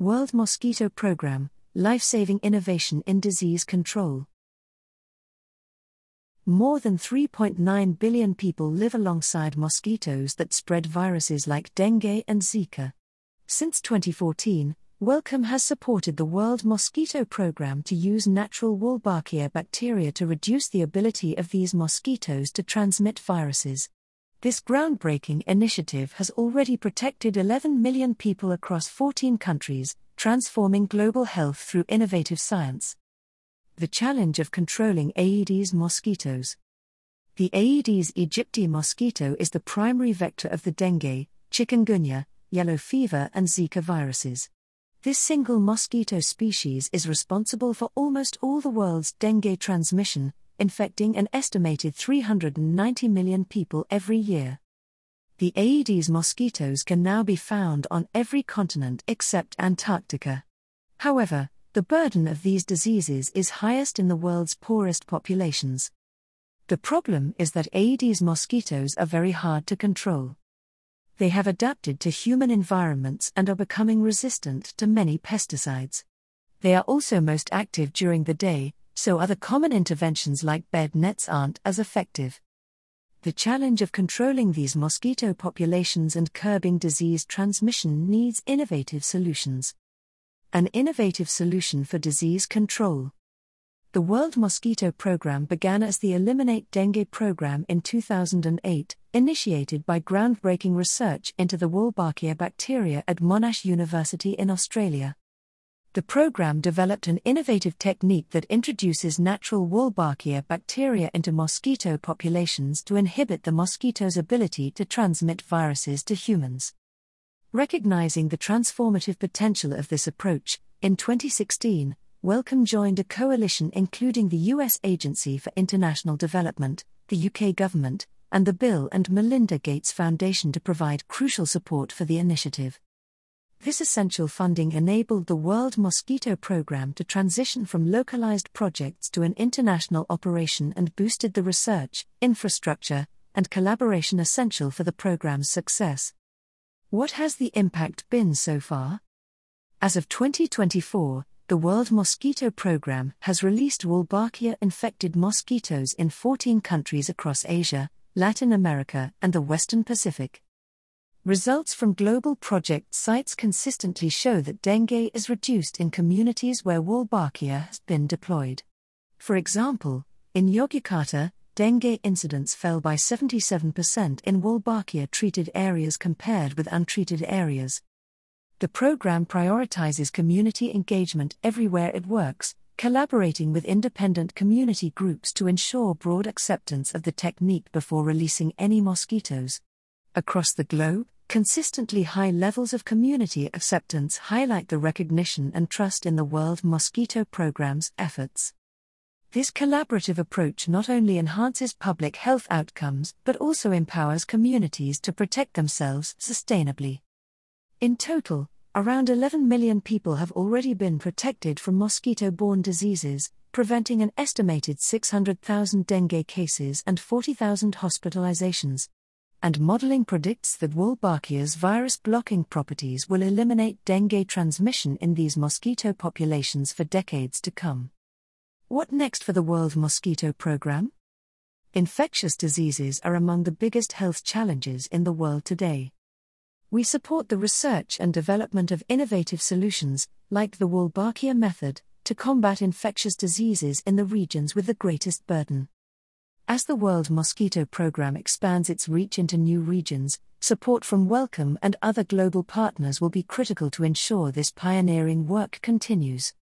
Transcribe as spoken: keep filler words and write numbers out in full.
World Mosquito Program, Life-Saving Innovation in Disease Control. More than three point nine billion people live alongside mosquitoes that spread viruses like dengue and Zika. Since twenty fourteen, Wellcome has supported the World Mosquito Program to use natural Wolbachia bacteria to reduce the ability of these mosquitoes to transmit viruses. This groundbreaking initiative has already protected eleven million people across fourteen countries, transforming global health through innovative science. The challenge of controlling Aedes mosquitoes. The Aedes aegypti mosquito is the primary vector of the dengue, chikungunya, yellow fever and Zika viruses. This single mosquito species is responsible for almost all the world's dengue transmission, infecting an estimated three hundred ninety million people every year. The Aedes mosquitoes can now be found on every continent except Antarctica. However, the burden of these diseases is highest in the world's poorest populations. The problem is that Aedes mosquitoes are very hard to control. They have adapted to human environments and are becoming resistant to many pesticides. They are also most active during the day, so other common interventions like bed nets aren't as effective. The challenge of controlling these mosquito populations and curbing disease transmission needs innovative solutions. An innovative solution for disease control. The World Mosquito Program began as the Eliminate Dengue program in two thousand eight, initiated by groundbreaking research into the Wolbachia bacteria at Monash University in Australia. The program developed an innovative technique that introduces natural Wolbachia bacteria into mosquito populations to inhibit the mosquito's ability to transmit viruses to humans. Recognizing the transformative potential of this approach, in twenty sixteen, Wellcome joined a coalition including the U S Agency for International Development, the U K government, and the Bill and Melinda Gates Foundation to provide crucial support for the initiative. This essential funding enabled the World Mosquito Program to transition from localized projects to an international operation and boosted the research, infrastructure, and collaboration essential for the program's success. What has the impact been so far? As of twenty twenty-four, the World Mosquito Program has released Wolbachia-infected mosquitoes in fourteen countries across Asia, Latin America, and the Western Pacific. Results from global project sites consistently show that dengue is reduced in communities where Wolbachia has been deployed. For example, in Yogyakarta, dengue incidence fell by seventy-seven percent in Wolbachia-treated areas compared with untreated areas. The program prioritizes community engagement everywhere it works, collaborating with independent community groups to ensure broad acceptance of the technique before releasing any mosquitoes. Across the globe, consistently high levels of community acceptance highlight the recognition and trust in the World Mosquito Program's efforts. This collaborative approach not only enhances public health outcomes but also empowers communities to protect themselves sustainably. In total, around eleven million people have already been protected from mosquito-borne diseases, preventing an estimated six hundred thousand dengue cases and forty thousand hospitalizations. And modeling predicts that Wolbachia's virus-blocking properties will eliminate dengue transmission in these mosquito populations for decades to come. What next for the World Mosquito Program? Infectious diseases are among the biggest health challenges in the world today. We support the research and development of innovative solutions, like the Wolbachia method, to combat infectious diseases in the regions with the greatest burden. As the World Mosquito Program expands its reach into new regions, support from Wellcome and other global partners will be critical to ensure this pioneering work continues.